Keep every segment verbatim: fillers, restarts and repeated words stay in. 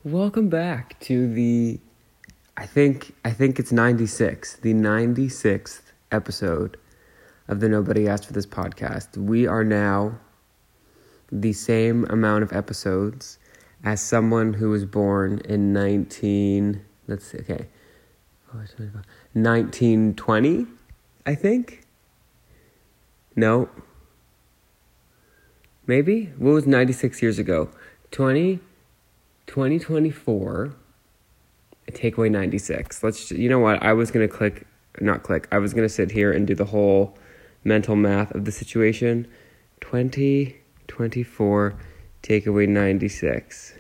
Welcome back to the, I think, I think it's ninety-six, the ninety-sixth episode of the Nobody Asked for This podcast. We are now the same amount of episodes as someone who was born in nineteen, let's see, okay, nineteen twenty, I think? No. Maybe? What was ninety-six years ago? twenty twenty twenty-four, take away ninety-six. Let's, you know what? I was going to click, not click, I was going to sit here and do the whole mental math of the situation. twenty twenty-four, take away ninety-six.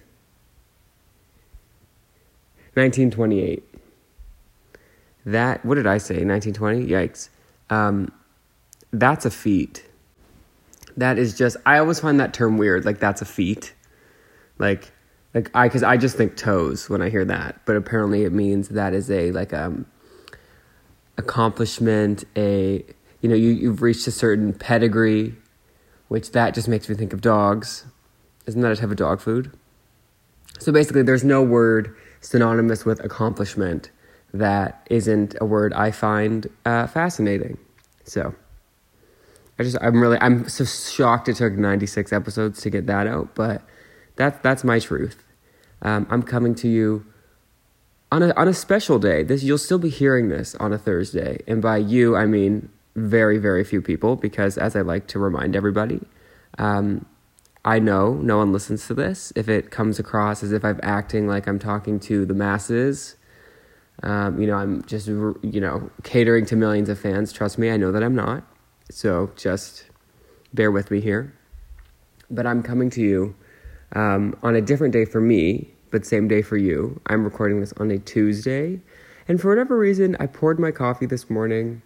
nineteen twenty-eight. That, what did I say? nineteen twenty? Yikes. Um, that's a feat. That is just, I always find that term weird. Like, that's a feat. Like, Like I, because I just think toes when I hear that, but apparently it means that is a like um accomplishment, a you know you you've reached a certain pedigree, which that just makes me think of dogs. Isn't that a type of dog food? So basically, there's no word synonymous with accomplishment that isn't a word I find uh, fascinating. So I just I'm really I'm so shocked it took ninety-six episodes to get that out, but. That's that's my truth. Um, I'm coming to you on a on a special day. This you'll still be hearing this on a Thursday, and by you I mean very very few people, because as I like to remind everybody, um, I know no one listens to this. If it comes across as if I'm acting like I'm talking to the masses, um, you know I'm just you know catering to millions of fans. Trust me, I know that I'm not. So just bear with me here. But I'm coming to you. Um, on a different day for me, but same day for you. I'm recording this on a Tuesday. And for whatever reason, I poured my coffee this morning.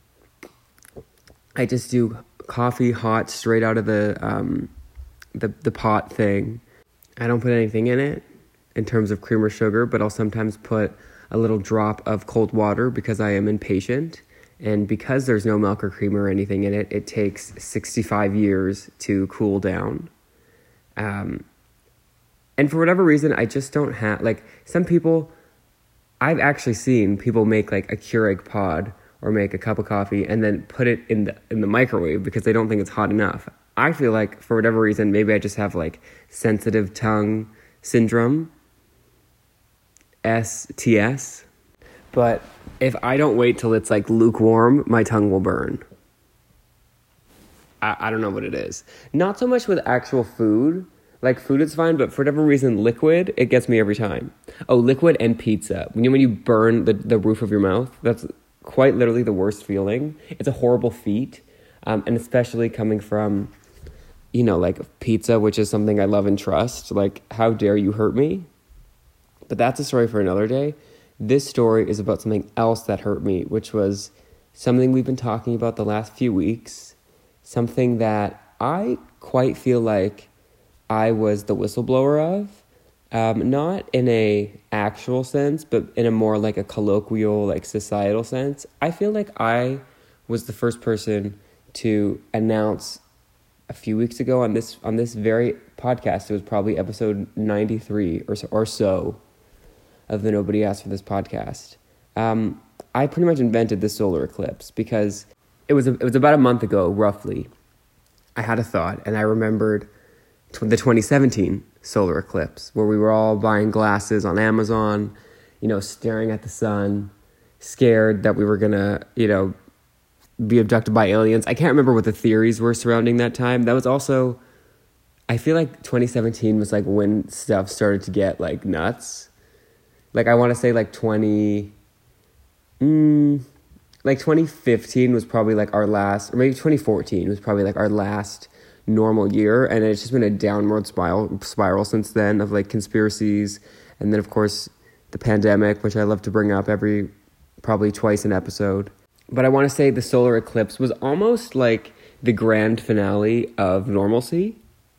I just do coffee hot straight out of the, um, the, the pot thing. I don't put anything in it in terms of cream or sugar, but I'll sometimes put a little drop of cold water because I am impatient. And because there's no milk or cream or anything in it, it takes sixty-five years to cool down. Um, and for whatever reason, I just don't have, like, some people, I've actually seen people make, like, a Keurig pod or make a cup of coffee and then put it in the in the microwave because they don't think it's hot enough. I feel like, for whatever reason, maybe I just have, like, sensitive tongue syndrome, S T S. But if I don't wait till it's, like, lukewarm, my tongue will burn. I, I don't know what it is. Not so much with actual food. Like, food is fine, but for whatever reason, liquid, it gets me every time. Oh, liquid and pizza. When you, when you burn the, the roof of your mouth, that's quite literally the worst feeling. It's a horrible feat. Um, and especially coming from, you know, like pizza, which is something I love and trust. Like, how dare you hurt me? But that's a story for another day. This story is about something else that hurt me, which was something we've been talking about the last few weeks. Something that I quite feel like I was the whistleblower of, um, not in a actual sense, but in a more like a colloquial, like societal sense. I feel like I was the first person to announce a few weeks ago on this on this very podcast. It was probably episode ninety-three or so, or so of the Nobody Asked for This podcast. Um, I pretty much invented the solar eclipse because it was a, it was about a month ago, roughly. I had a thought, and I remembered the twenty seventeen solar eclipse, where we were all buying glasses on Amazon, you know, staring at the sun, scared that we were gonna, you know, be abducted by aliens. I can't remember what the theories were surrounding that time. That was also, I feel like twenty seventeen was like when stuff started to get like nuts. Like, I want to say like twenty, mm, like twenty fifteen was probably like our last, or maybe twenty fourteen was probably like our last normal year, and it's just been a downward spiral spiral since then of like conspiracies, and then of course the pandemic, which I love to bring up every probably twice an episode. But I want to say the solar eclipse was almost like the grand finale of normalcy.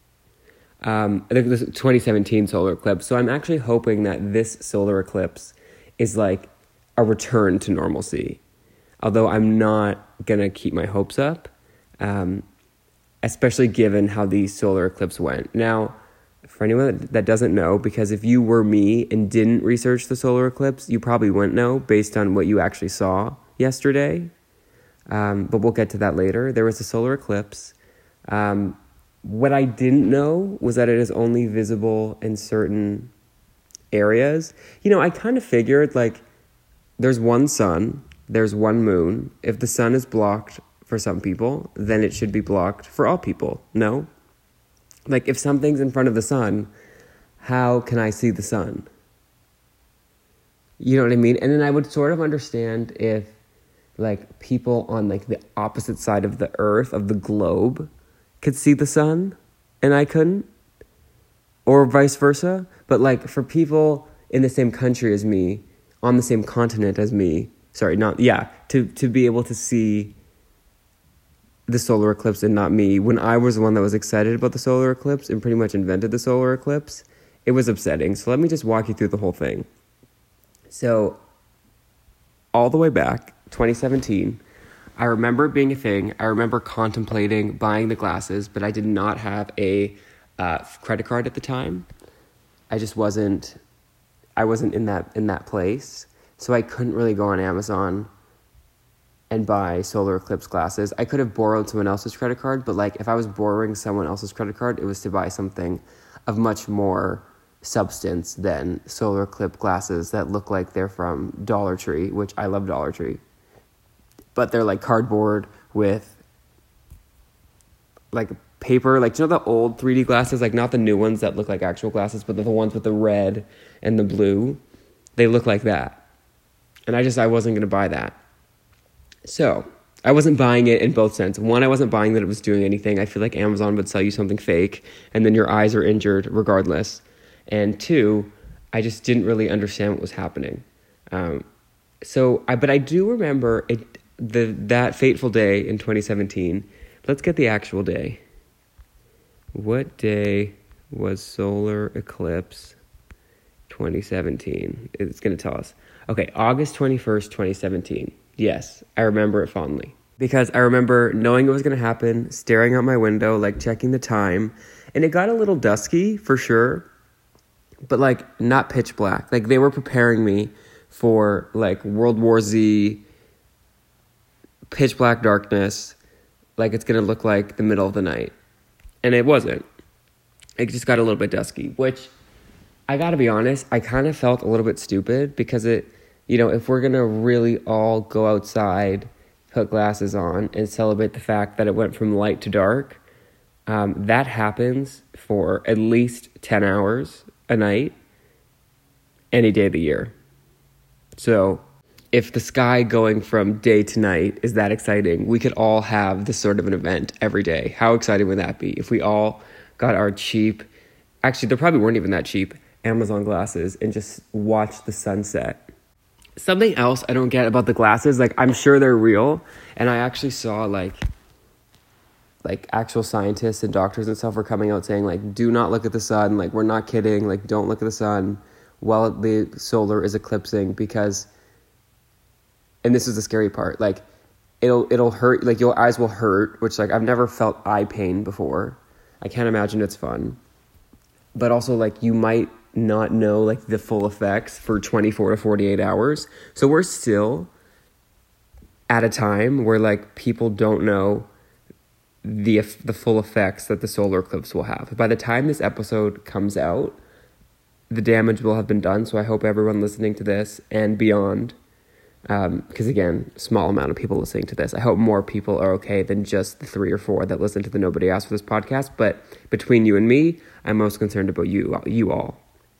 Um, the twenty seventeen solar eclipse. So I'm actually hoping that this solar eclipse is like a return to normalcy. Although I'm not gonna keep my hopes up. Um, especially given how the solar eclipse went. Now, For anyone that doesn't know, because if you were me and didn't research the solar eclipse, you probably wouldn't know based on what you actually saw yesterday. Um, but we'll get to that later. There was a solar eclipse. Um, what I didn't know was that it is only visible in certain areas. You know, I kind of figured, like, there's one sun, there's one moon. If the sun is blocked for some people, then it should be blocked for all people. No? Like, if something's in front of the sun, how can I see the sun? You know what I mean? And then I would sort of understand if, like, people on, like, the opposite side of the earth, of the globe, could see the sun, and I couldn't. Or vice versa. But, like, for people in the same country as me, on the same continent as me, sorry, not, yeah, to, to be able to see the solar eclipse and not me, when I was the one that was excited about the solar eclipse and pretty much invented the solar eclipse, it was upsetting. So let me just walk you through the whole thing. So, all the way back, twenty seventeen, I remember it being a thing. I remember contemplating buying the glasses, but I did not have a uh, credit card at the time. I just wasn't, I wasn't in that in that place. So I couldn't really go on Amazon and buy solar eclipse glasses. I could have borrowed someone else's credit card, but like if I was borrowing someone else's credit card, it was to buy something of much more substance than solar eclipse glasses that look like they're from Dollar Tree, which I love Dollar Tree. But they're like cardboard with like paper, like, you know the old three D glasses, like not the new ones that look like actual glasses, but the ones with the red and the blue. They look like that. And I just, I wasn't going to buy that. So, I wasn't buying it in both sense. One, I wasn't buying that it was doing anything. I feel like Amazon would sell you something fake, and then your eyes are injured regardless. And two, I just didn't really understand what was happening. Um, so, I but I do remember it, the that fateful day in twenty seventeen. Let's get the actual day. What day was solar eclipse twenty seventeen? It's going to tell us. Okay, August twenty-first, twenty seventeen. Yes, I remember it fondly. Because I remember knowing it was going to happen, staring out my window, like checking the time. And it got a little dusky, for sure. But like, not pitch black. Like, they were preparing me for like World War Z, pitch black darkness. Like, it's going to look like the middle of the night. And it wasn't. It just got a little bit dusky. Which, I gotta be honest, I kind of felt a little bit stupid. Because it... You know, if we're going to really all go outside, put glasses on, and celebrate the fact that it went from light to dark, um, that happens for at least ten hours a night, any day of the year. So, if the sky going from day to night is that exciting, we could all have this sort of an event every day. How exciting would that be? If we all got our cheap, actually, they probably weren't even that cheap, Amazon glasses, and just watched the sunset. Something else I don't get about the glasses, like, I'm sure they're real, and I actually saw, like, like, actual scientists and doctors and stuff were coming out saying, like, do not look at the sun, like, we're not kidding, like, don't look at the sun while the solar is eclipsing, because, and this is the scary part, like, it'll, it'll hurt, like, your eyes will hurt, which, like, I've never felt eye pain before. I can't imagine it's fun. But also, like, you might not know like the full effects for twenty-four to forty-eight hours. So we're still at a time where like people don't know the the full effects that the solar eclipse will have. By the time this episode comes out, the damage will have been done. So I hope everyone listening to this and beyond, um, because again, small amount of people listening to this. I hope more people are okay than just the three or four that listen to the Nobody Asked for this podcast. But between you and me, I'm most concerned about you, you all.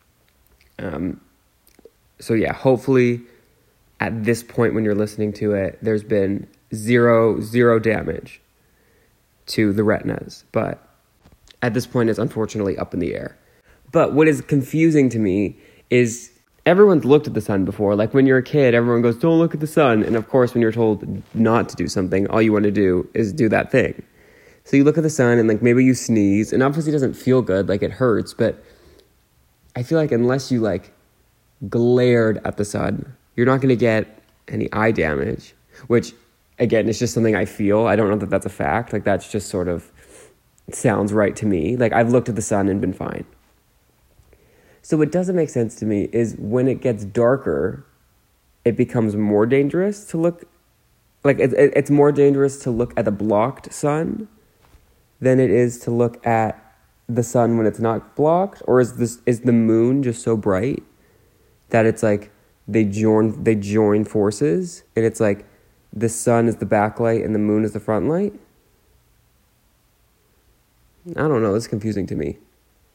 Um, so yeah, hopefully at this point when you're listening to it, there's been zero, zero damage to the retinas, but at this point it's unfortunately up in the air. But what is confusing to me is everyone's looked at the sun before. Like when you're a kid, everyone goes, don't look at the sun. And of course, when you're told not to do something, all you want to do is do that thing. So you look at the sun and like maybe you sneeze, and obviously it doesn't feel good, like it hurts, but I feel like unless you like glared at the sun, you're not going to get any eye damage, which again, it's just something I feel. I don't know that that's a fact. Like that's just sort of sounds right to me. Like I've looked at the sun and been fine. So what doesn't make sense to me is when it gets darker, it becomes more dangerous to look, like it, it, it's more dangerous to look at the blocked sun than it is to look at the sun when it's not blocked? Or is this is the moon just so bright that it's like they join they join forces and it's like the sun is the backlight and the moon is the front light? I don't know, it's confusing to me.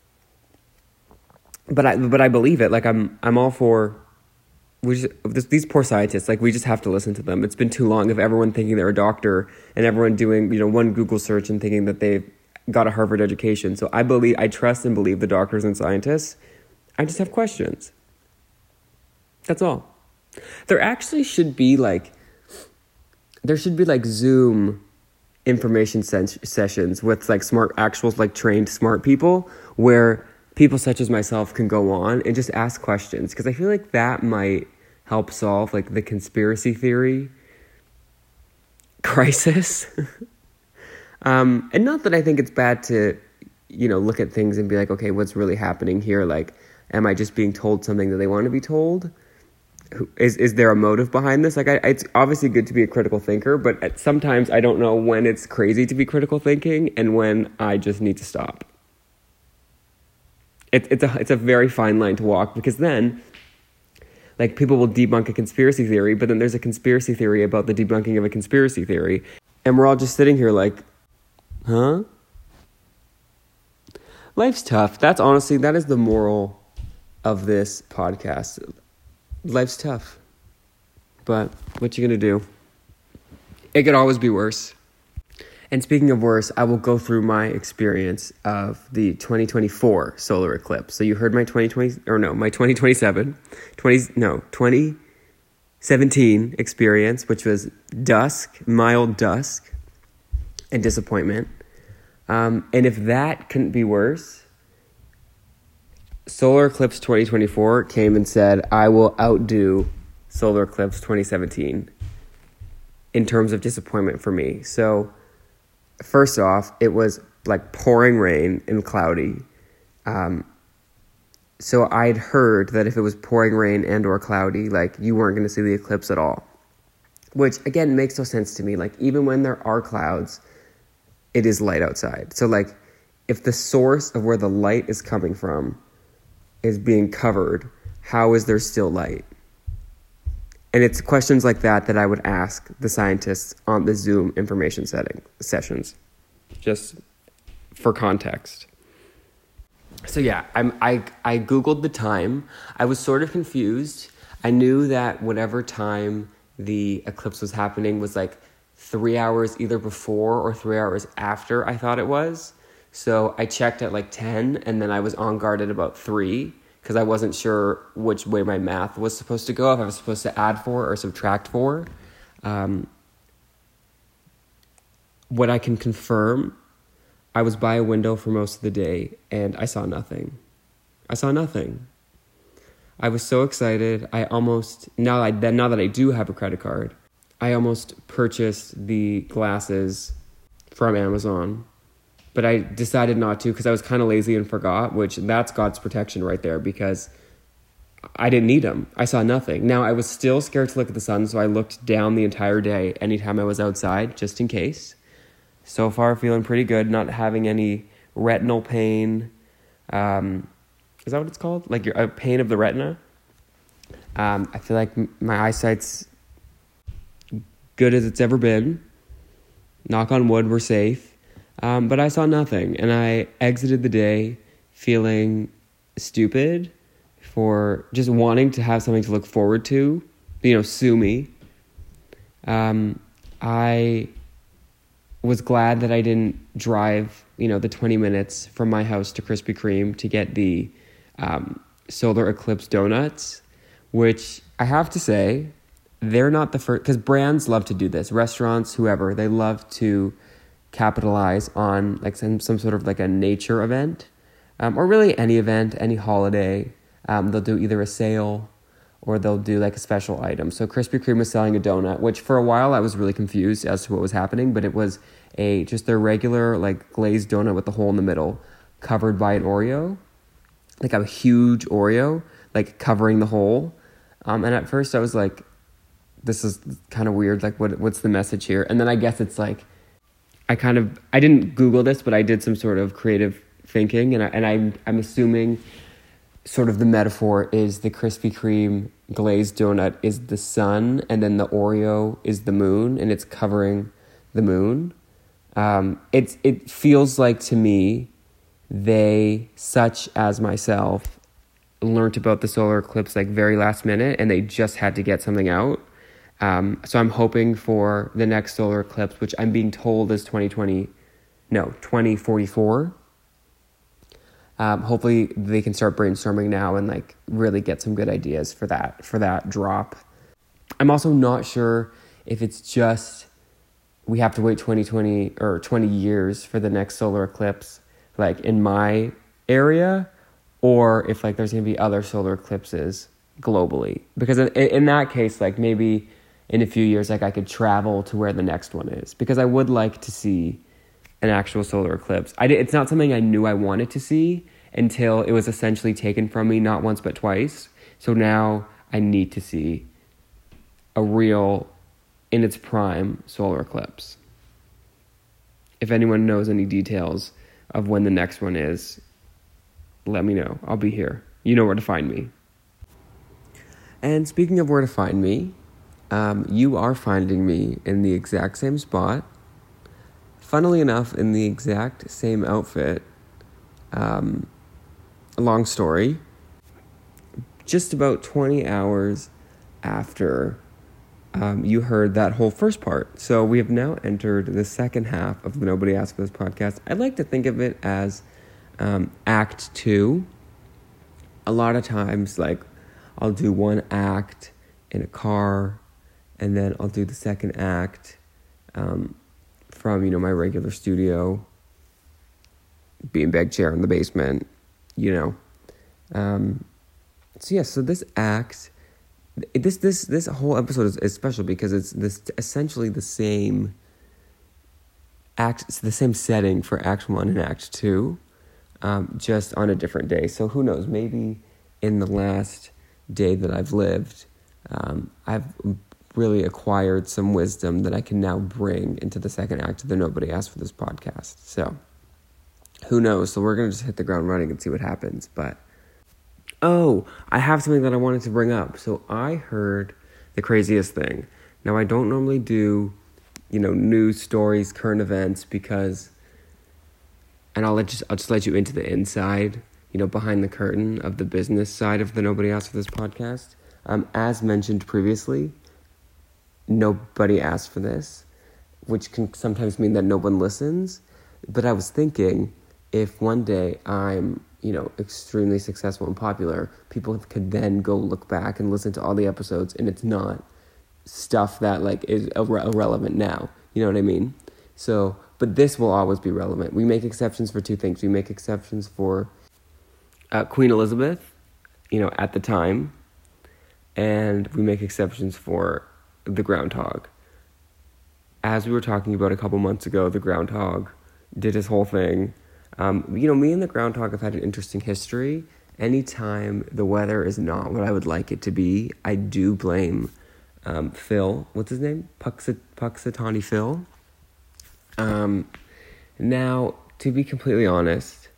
But I but I believe it. Like I'm I'm all for we just this, these poor scientists, like we just have to listen to them. It's been too long of everyone thinking they're a doctor and everyone doing, you know, one Google search and thinking that they've got a Harvard education. So I believe I trust and believe the doctors and scientists. I just have questions. That's all. There actually should be like there should be like Zoom information ses- sessions with like smart actual like trained smart people where people such as myself can go on and just ask questions, because I feel like that might help solve like the conspiracy theory crisis. um, and not that I think it's bad to, you know, look at things and be like, okay, what's really happening here? Like, am I just being told something that they want to be told? Is is there a motive behind this? Like, I, it's obviously good to be a critical thinker, but at, sometimes I don't know when it's crazy to be critical thinking and when I just need to stop. It, it's a it's a very fine line to walk, because then, like, people will debunk a conspiracy theory, but then there's a conspiracy theory about the debunking of a conspiracy theory, and we're all just sitting here like, huh? Life's tough. That's honestly, that is the moral of this podcast. Life's tough, but what you gonna do? It could always be worse. And speaking of worse, I will go through my experience of the twenty twenty-four solar eclipse. So you heard my twenty twenty, or no, my twenty twenty-seven, twenty, no, twenty seventeen experience, which was dusk, mild dusk, and disappointment. Um, and if that couldn't be worse, Solar Eclipse twenty twenty-four came and said, I will outdo Solar Eclipse twenty seventeen in terms of disappointment for me. So first off, it was like pouring rain and cloudy. Um, so I'd heard that if it was pouring rain and or cloudy, like you weren't going to see the eclipse at all. Which, again, makes no sense to me. Like, even when there are clouds, it is light outside. So, like, if the source of where the light is coming from is being covered, how is there still light? And it's questions like that that I would ask the scientists on the Zoom information setting sessions, just for context. So yeah, I'm, I I Googled the time. I was sort of confused. I knew that whatever time the eclipse was happening was like three hours either before or three hours after I thought it was. So I checked at like ten, and then I was on guard at about three, because I wasn't sure which way my math was supposed to go, if I was supposed to add four or subtract four. Um, what I can confirm, I was by a window for most of the day, and I saw nothing. I saw nothing. I was so excited. I almost, now, I, now that I do have a credit card, I almost purchased the glasses from Amazon. But I decided not to because I was kind of lazy and forgot, which that's God's protection right there, because I didn't need them. I saw nothing. Now, I was still scared to look at the sun, so I looked down the entire day anytime I was outside, just in case. So far, feeling pretty good, not having any retinal pain. Um, is that what it's called? Like your a pain of the retina? Um, I feel like m- my eyesight's good as it's ever been. Knock on wood, we're safe. Um, but I saw nothing, and I exited the day feeling stupid for just wanting to have something to look forward to. You know, sue me. Um, I was glad that I didn't drive, you know, the twenty minutes from my house to Krispy Kreme to get the um, solar eclipse donuts, which I have to say, they're not the first, because brands love to do this. Restaurants, whoever, they love to capitalize on like some, some sort of like a nature event, um, or really any event, any holiday. Um, they'll do either a sale or they'll do like a special item. So Krispy Kreme was selling a donut, which for a while I was really confused as to what was happening, but it was a just their regular like glazed donut with a hole in the middle covered by an Oreo. like a huge Oreo, like covering the hole. Um, and at first I was like, this is kind of weird. Like, what what's the message here? And then I guess it's like, I kind of, I didn't Google this, but I did some sort of creative thinking. And, I, and I'm, I'm assuming sort of the metaphor is the Krispy Kreme glazed donut is the sun, and then the Oreo is the moon, and it's covering the moon. Um, it's it feels like to me, they, such as myself, learned about the solar eclipse like very last minute, and they just had to get something out. Um, so I'm hoping for the next solar eclipse, which I'm being told is twenty twenty, no, twenty forty-four. Um, hopefully they can start brainstorming now and like really get some good ideas for that, for that drop. I'm also not sure if it's just, we have to wait twenty twenty or twenty years for the next solar eclipse, like in my area, or if like there's going to be other solar eclipses globally. Because in, in that case, like maybe in a few years, like I could travel to where the next one is, because I would like to see an actual solar eclipse. I did, it's not something I knew I wanted to see until it was essentially taken from me, not once but twice. So now I need to see a real, in its prime, solar eclipse. If anyone knows any details of when the next one is, let me know. I'll be here. You know where to find me. And speaking of where to find me, um, you are finding me in the exact same spot. Funnily enough, in the exact same outfit. Um, long story. Just about twenty hours after um, you heard that whole first part. So we have now entered the second half of the Nobody Asked for This podcast. I'd like to think of it as um, act two. A lot of times, like, I'll do one act in a car, and then I'll do the second act um, from, you know, my regular studio, beanbag chair in the basement, you know. Um, so yeah, so this act, this this this whole episode is, is special because it's this essentially the same act, it's the same setting for Act One and Act Two, um, just on a different day. So who knows? Maybe in the last day that I've lived, um, I've really acquired some wisdom that I can now bring into the second act of the Nobody Asked for This podcast. So who knows? So we're gonna just hit the ground running and see what happens. But oh, I have something that I wanted to bring up. So I heard the craziest thing. Now, I don't normally do, you know, news stories, current events, because, and I'll let just I'll just let you into the inside, you know, behind the curtain of the business side of the Nobody Asked for This podcast. Um, as mentioned previously, nobody asked for this, which can sometimes mean that no one listens. But I was thinking, if one day I'm, you know, extremely successful and popular, people could then go look back and listen to all the episodes, and it's not stuff that, like, is irre- irrelevant now. You know what I mean? So, but this will always be relevant. We make exceptions for two things. We make exceptions for uh, Queen Elizabeth, you know, at the time, and we make exceptions for the groundhog. As we were talking about a couple months ago, the groundhog did his whole thing. Um, you know, me and the groundhog have had an interesting history. Anytime the weather is not what I would like it to be, I do blame um, Phil. What's his name? Puxa- Puxatawny Phil. Um, now, to be completely honest,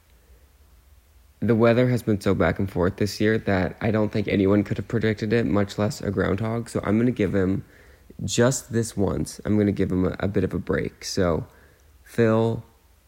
the weather has been so back and forth this year that I don't think anyone could have predicted it, much less a groundhog. So I'm going to give him, just this once, I'm going to give him a, a bit of a break. So, Phil,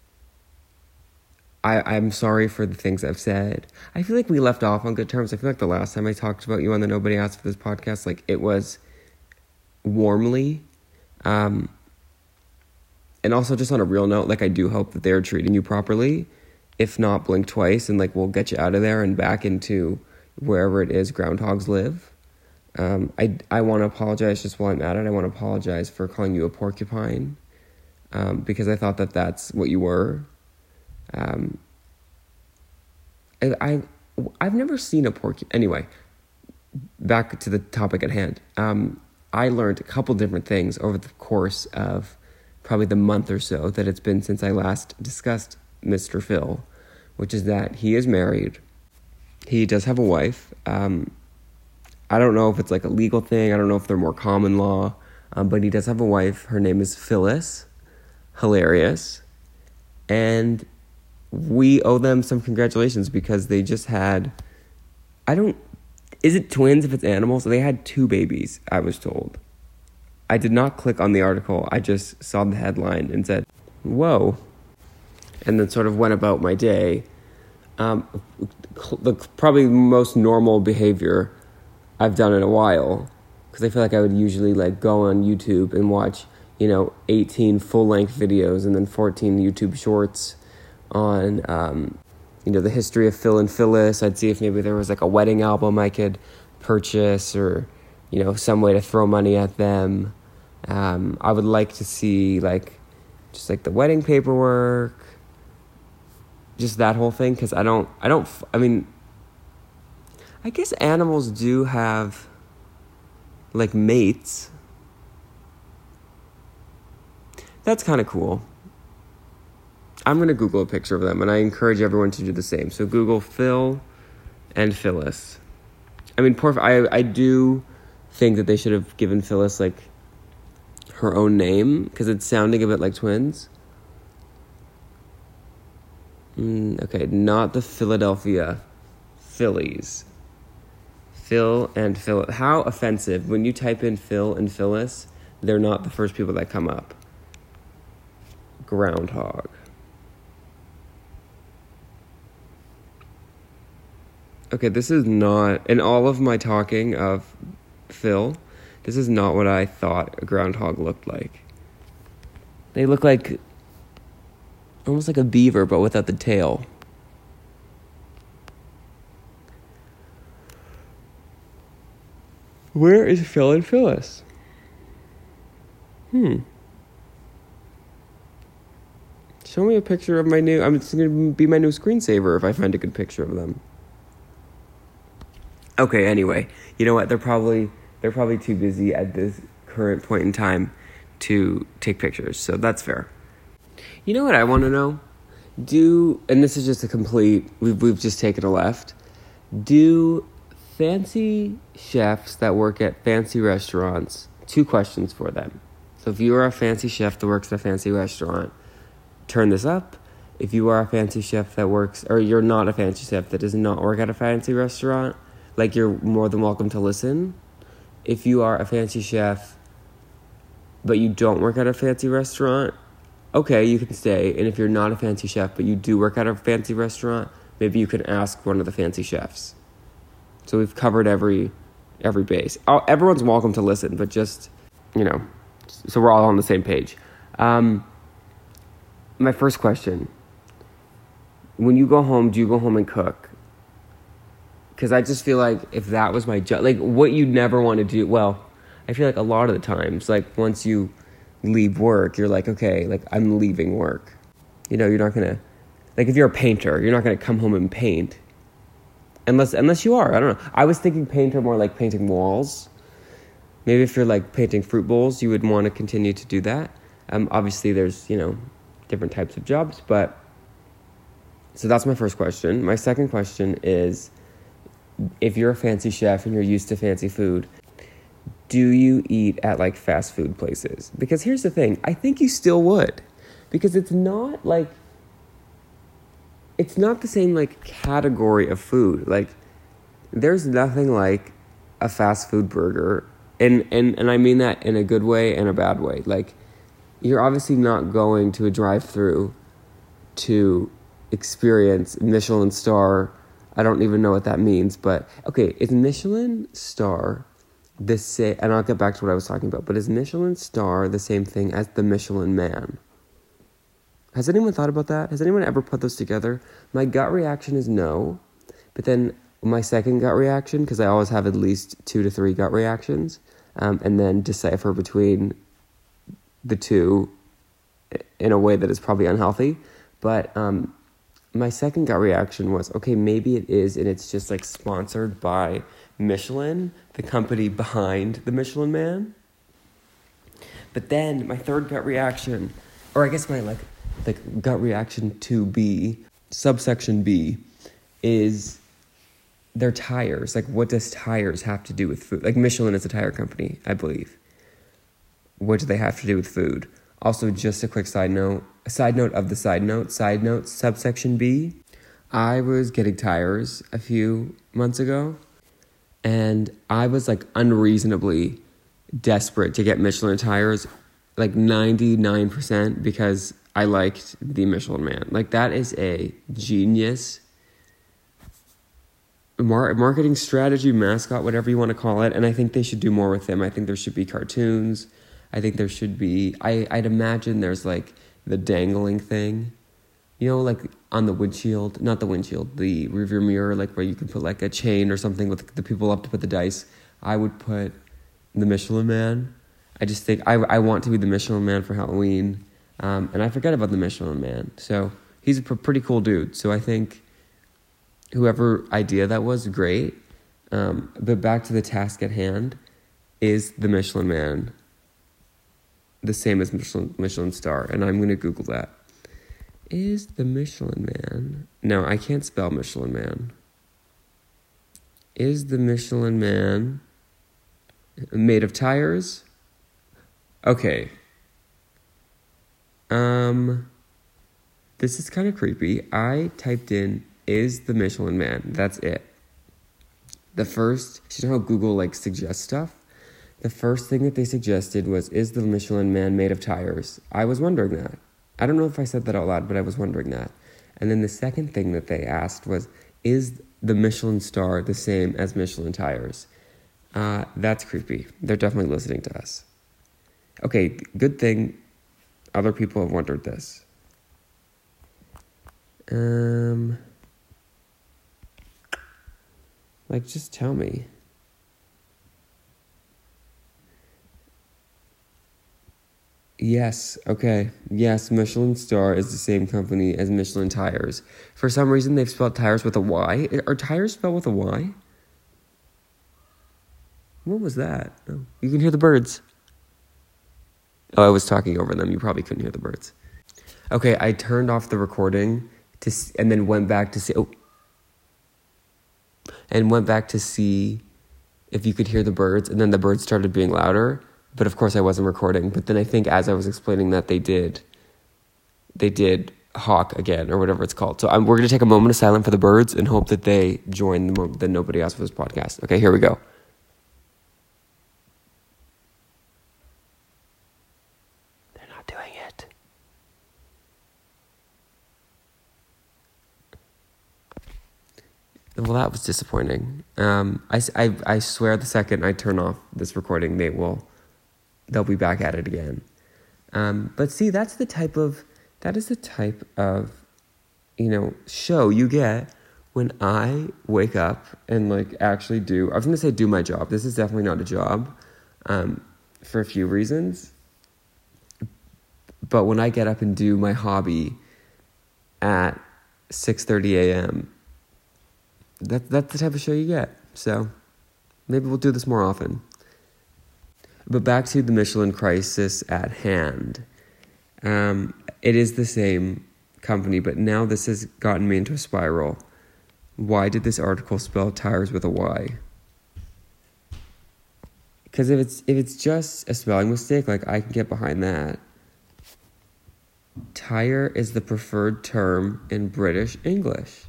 I, I'm sorry for the things I've said. I feel like we left off on good terms. I feel like the last time I talked about you on the Nobody Asked for This podcast, like, it was warmly. Um, and also just on a real note, like, I do hope that they're treating you properly. If not, blink twice and, like, we'll get you out of there and back into wherever it is groundhogs live. Um, I, I want to apologize just while I'm at it. I want to apologize for calling you a porcupine, um, because I thought that that's what you were. Um, I, I, I've never seen a porcupine. Anyway, back to the topic at hand. Um, I learned a couple different things over the course of probably the month or so that it's been since I last discussed Mister Phil, which is that he is married. he does have a wife. Um, I don't know if it's like a legal thing. I don't know if they're more common law. Um, but he does have a wife. Her name is Phyllis. Hilarious. And we owe them some congratulations because they just had, I don't, is it twins if it's animals? They had two babies, I was told. I did not click on the article. I just saw the headline and said, whoa. And then sort of went about my day. Um, the probably most normal behavior I've done in a while, because I feel like I would usually like go on YouTube and watch, you know, eighteen full-length videos and then fourteen YouTube shorts on, um, you know, the history of Phil and Phyllis. I'd see if maybe there was like a wedding album I could purchase or, you know, some way to throw money at them. Um, I would like to see like just like the wedding paperwork, just that whole thing, because I don't, I don't, I mean, I guess animals do have like mates. That's kind of cool. I'm going to Google a picture of them, and I encourage everyone to do the same. So Google Phil and Phyllis. I mean, poor, I, I do think that they should have given Phyllis, like, her own name, because it's sounding a bit like twins. Mm, okay, not the Philadelphia Phillies. Phil and Phil. How offensive. When you type in Phil and Phyllis, they're not the first people that come up. Groundhog. Okay, this is not, in all of my talking of Phil, this is not what I thought a groundhog looked like. They look like, almost like a beaver, but without the tail. Where is Phil and Phyllis? Hmm. Show me a picture of my new, I'm it's going to be my new screensaver if I find a good picture of them. Okay, anyway, you know what? They're probably they're probably too busy at this current point in time to take pictures, so that's fair. You know what I want to know? Do, and this is just a complete, we've we've just taken a left. Do fancy chefs that work at fancy restaurants, two questions for them. So if you are a fancy chef that works at a fancy restaurant, turn this up. If you are a fancy chef that works, or you're not a fancy chef that does not work at a fancy restaurant, like, you're more than welcome to listen. If you are a fancy chef, but you don't work at a fancy restaurant, okay, you can stay. And if you're not a fancy chef, but you do work at a fancy restaurant, maybe you can ask one of the fancy chefs. So we've covered every every base. Oh, everyone's welcome to listen, but just, you know, so we're all on the same page. Um, my first question, when you go home, do you go home and cook? Because I just feel like if that was my job, like, what you never want to do, well, I feel like a lot of the times, like, once you leave work, you're like, okay, like, I'm leaving work. You know, you're not going to, like, if you're a painter, you're not going to come home and paint. Unless, unless you are, I don't know. I was thinking painter more like painting walls. Maybe if you're, like, painting fruit bowls, you would want to continue to do that. Um, obviously, there's, you know, different types of jobs, but, so that's my first question. My second question is, if you're a fancy chef and you're used to fancy food, do you eat at, like, fast food places? Because here's the thing, I think you still would. Because it's not, like, it's not the same, like, category of food. Like, there's nothing like a fast food burger. And, and, and I mean that in a good way and a bad way. Like, you're obviously not going to a drive-thru to experience Michelin star. I don't even know what that means, but okay, is Michelin star the same, and I'll get back to what I was talking about, but is Michelin star the same thing as the Michelin Man? Has anyone thought about that? Has anyone ever put those together? My gut reaction is no, but then my second gut reaction, because I always have at least two to three gut reactions, um, and then decipher between the two in a way that is probably unhealthy, but um, my second gut reaction was, okay, maybe it is, and it's just, like, sponsored by Michelin, the company behind the Michelin Man. But then my third gut reaction, or I guess my, like, like gut reaction to B, subsection B, is they're tires. Like, what does tires have to do with food? Like, Michelin is a tire company, I believe. What do they have to do with food? Also, just a quick side note, a side note of the side note, side note, subsection B. I was getting tires a few months ago, and I was like unreasonably desperate to get Michelin tires, like ninety-nine percent, because I liked the Michelin Man. Like, that is a genius mar- marketing strategy, mascot, whatever you want to call it, and I think they should do more with him. I think there should be cartoons. I think there should be, I, I'd imagine there's like the dangling thing, you know, like on the windshield, not the windshield, the rearview mirror, like where you can put like a chain or something with the people up to put the dice. I would put the Michelin Man. I just think, I, I want to be the Michelin Man for Halloween. Um, and I forget about the Michelin Man. So he's a pretty cool dude. So I think whoever idea that was, great. Um, but back to the task at hand, is the Michelin Man the same as Michelin, Michelin star? And I'm going to Google that. Is the Michelin Man... No, I can't spell Michelin Man. Is the Michelin Man made of tires? Okay. Um, this is kind of creepy. I typed in, is the Michelin Man? That's it. The first... You know how Google, like, suggests stuff? The first thing that they suggested was, is the Michelin Man made of tires? I was wondering that. I don't know if I said that out loud, but I was wondering that. And then the second thing that they asked was, is the Michelin star the same as Michelin tires? Uh, that's creepy. They're definitely listening to us. Okay, good thing other people have wondered this. Um, like, just tell me. Yes, okay. Yes, Michelin star is the same company as Michelin tires. For some reason, they've spelled tires with a Y. Are tires spelled with a Y? What was that? Oh, you can hear the birds. Oh, I was talking over them. You probably couldn't hear the birds. Okay, I turned off the recording to see, and then went back to see... Oh. And went back to see if you could hear the birds, and then the birds started being louder. But of course I wasn't recording. But then I think as I was explaining that, they did, they did hawk again, or whatever it's called. So I'm, we're going to take a moment of silence for the birds and hope that they join the, the Nobody Asked for This podcast. Okay, here we go. They're not doing it. Well, that was disappointing. Um, I, I, I swear the second I turn off this recording, they will... they'll be back at it again. Um, but see, that's the type of, that is the type of, you know, show you get when I wake up and, like, actually do, I was going to say do my job. This is definitely not a job, um, for a few reasons. But when I get up and do my hobby at six thirty a.m., that, that's the type of show you get. So maybe we'll do this more often. But back to the Michelin crisis at hand. Um, it is the same company, but now this has gotten me into a spiral. Why did this article spell tires with a Y? Because if it's if it's just a spelling mistake, like, I can get behind that. Tire is the preferred term in British English.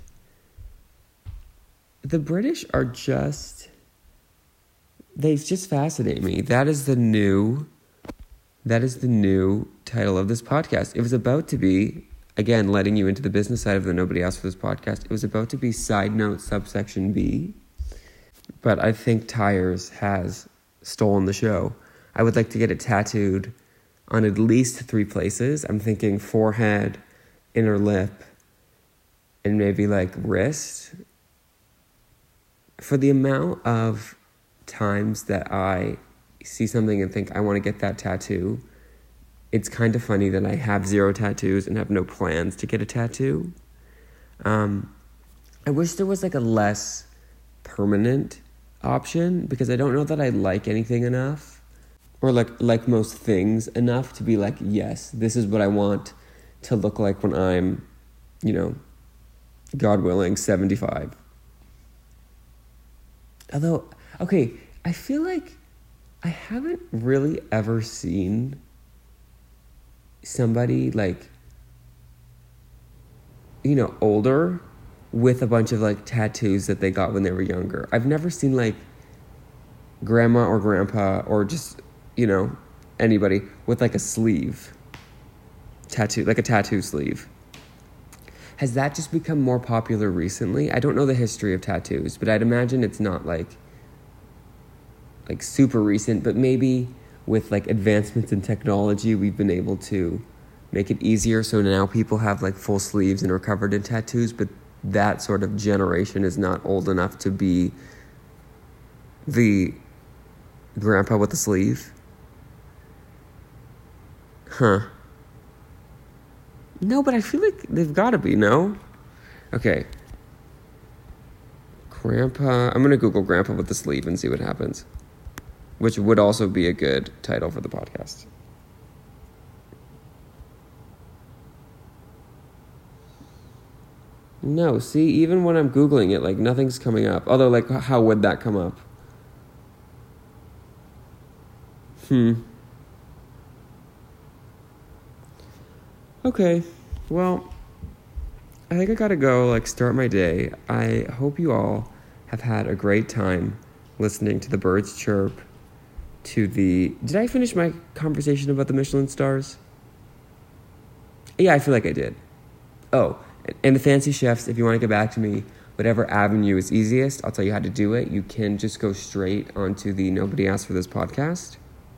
The British are just... they just fascinate me. That is the new, that is the new title of this podcast. It was about to be, again, letting you into the business side of the Nobody Asked for This podcast. It was about to be side note subsection B, but I think tires has stolen the show. I would like to get it tattooed on at least three places. I'm thinking forehead, inner lip, and maybe like wrist. For the amount of times that I see something and think I want to get that tattoo, it's kind of funny that I have zero tattoos and have no plans to get a tattoo. Um, I wish there was like a less permanent option, because I don't know that I like anything enough, or like like most things enough to be like, yes, this is what I want to look like when I'm, you know, God willing, seventy-five. Although, okay, I feel like I haven't really ever seen somebody like, you know, older with a bunch of like tattoos that they got when they were younger. I've never seen like grandma or grandpa or just, you know, anybody with like a sleeve tattoo, like a tattoo sleeve. Has that just become more popular recently? I don't know the history of tattoos, but I'd imagine it's not like like super recent, but maybe with like advancements in technology, we've been able to make it easier. So now people have like full sleeves and are covered in tattoos, but that sort of generation is not old enough to be the grandpa with the sleeve. Huh. No, but I feel like they've got to be, no? Okay. Grandpa. I'm going to Google grandpa with the sleeve and see what happens. Which would also be a good title for the podcast. No, see, even when I'm Googling it, like, nothing's coming up. Although, like, how would that come up? Hmm. Okay, well, I think I gotta go, like, start my day. I hope you all have had a great time listening to the birds chirp, to the... Did I finish my conversation about the Michelin stars? Yeah, I feel like I did. Oh, and the fancy chefs, if you want to get back to me, whatever avenue is easiest, I'll tell you how to do it. You can just go straight onto the Nobody Asked for This podcast.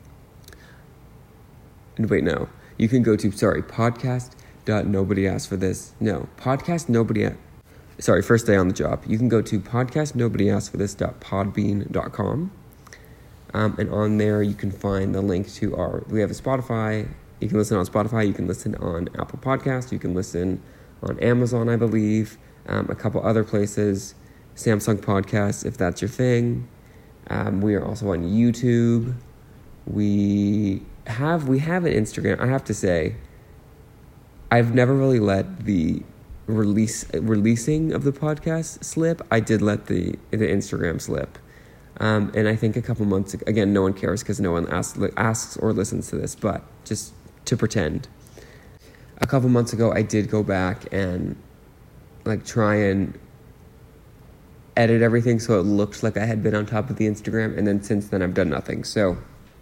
And wait, no. You can go to, sorry, podcast dot nobody asked for this. No, podcast nobody... Sorry, first day on the job. You can go to podcast nobody asked for this dot podbean dot com. Um, and on there, you can find the link to our... We have a Spotify. You can listen on Spotify. You can listen on Apple Podcasts. You can listen on Amazon, I believe, um, a couple other places, Samsung Podcasts, if that's your thing. Um, we are also on YouTube. We have we have an Instagram. I have to say, I've never really let the release releasing of the podcast slip. I did let the the Instagram slip, um, and I think a couple months ago, again, no one cares because no one asks asks or listens to this, but just to pretend. A couple months ago, I did go back and like try and edit everything so it looked like I had been on top of the Instagram, and then since then I've done nothing. So,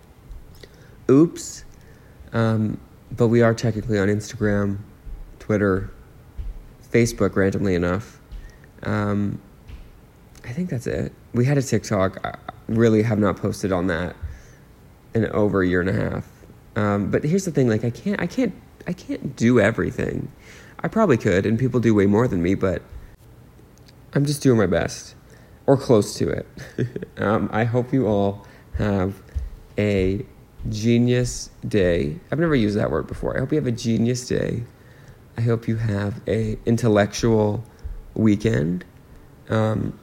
oops. Um, but we are technically on Instagram, Twitter, Facebook, randomly enough. Um, I think that's it. We had a TikTok. I really have not posted on that in over a year and a half. Um, but here's the thing: like I can't, I can't. I can't do everything. I probably could, and people do way more than me, but I'm just doing my best, or close to it. um, I hope you all have a genius day. I've never used that word before. I hope you have a genius day. I hope you have a intellectual weekend. Um,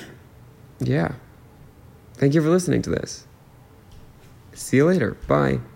yeah. Thank you for listening to this. See you later. Bye.